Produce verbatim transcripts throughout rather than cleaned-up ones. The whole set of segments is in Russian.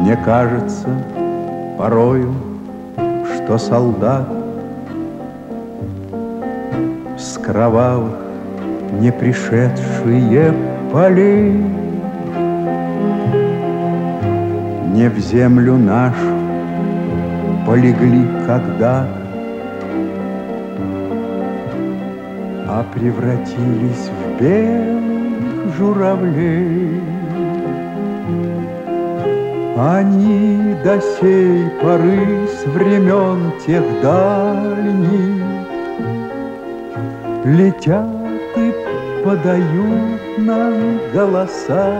Мне кажется порою, что солдат с кровавых не пришедшие полей не в землю нашу полегли когда-то, а превратились в белых журавлей. Они до сей поры с времен тех дальних летят и подают нам голоса.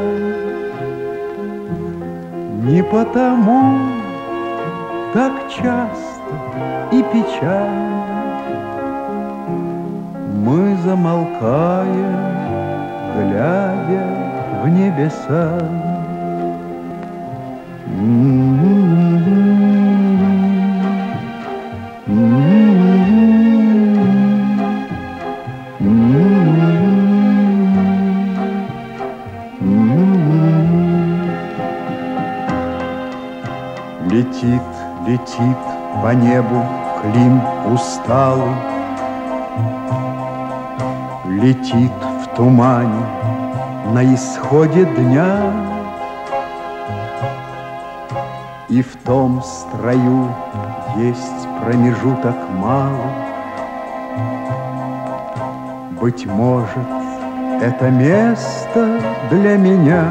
Не потому так часто и печально мы замолкаем, глядя в небеса. Летит, летит по небу Клим усталый, летит в тумане на исходе дня. И в том строю есть промежуток малый. Быть может, это место для меня.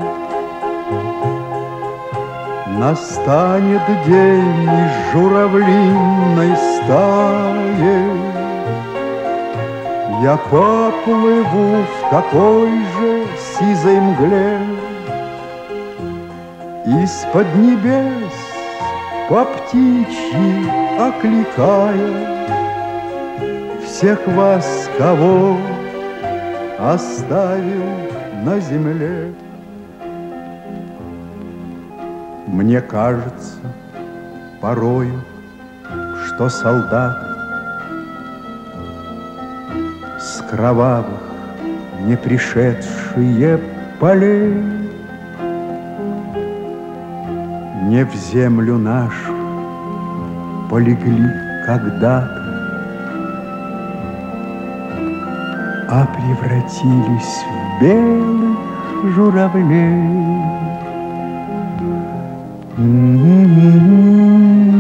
Настанет день из журавлиной стаи, я поплыву в такой же сизой мгле. Из-под небес по птичьи окликая всех вас, кого оставил на земле. Мне кажется порою, что солдат с кровавых не пришедшие полей не в землю нашу полегли когда-то, а превратились в белых журавлей. Mm-hmm.